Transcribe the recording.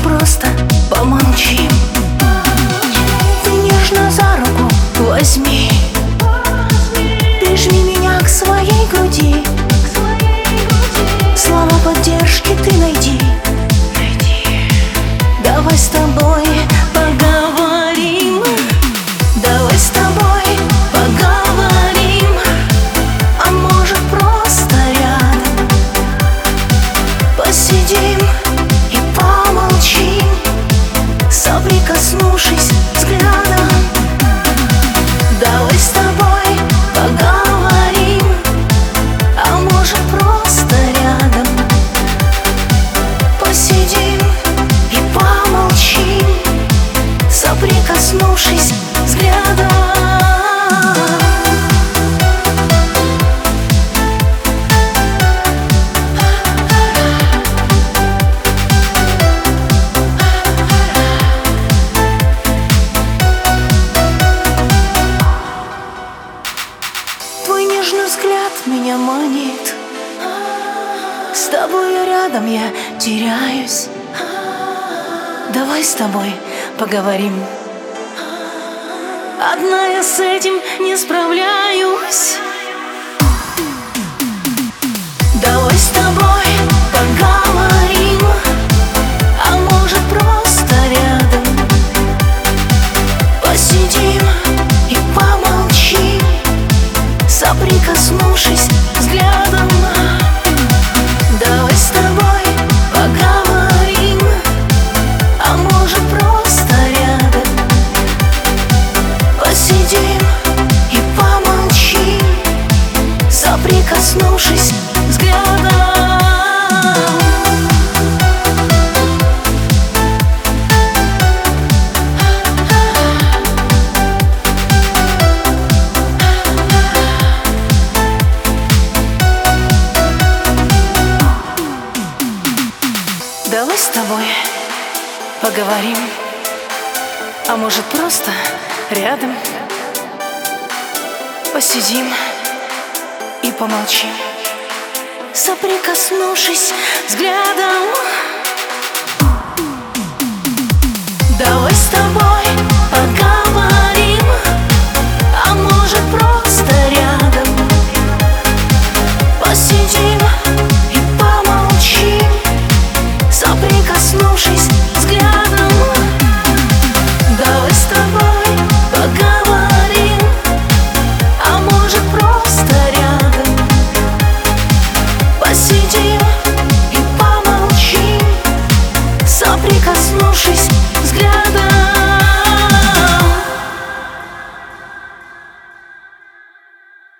просто помолчим. Ты нежно за руку возьми, прижми меня к своей груди. Слова поддержки ты найди. Давай с тобой поговорим. Давай с тобой поговорим. А может просто рядом посидим и помолчим, соприкоснувшись взглядом. Давай с тобой поговорим. А может просто рядом посидим и помолчим, соприкоснувшись взглядом. Твой нежный взгляд меня манит, с тобою рядом я теряюсь. Давай с тобой поговорим. Одна я с этим не справляюсь. Давай с тобой поговорим. А может просто рядом посидим и помолчим, соприкоснувшись взглядом. Давай с тобой поговорим. А может просто рядом посидим и помолчим, соприкоснувшись взглядом. Давай с тобой поговорим. А может просто рядом посидим и помолчим, соприкоснувшись взглядом.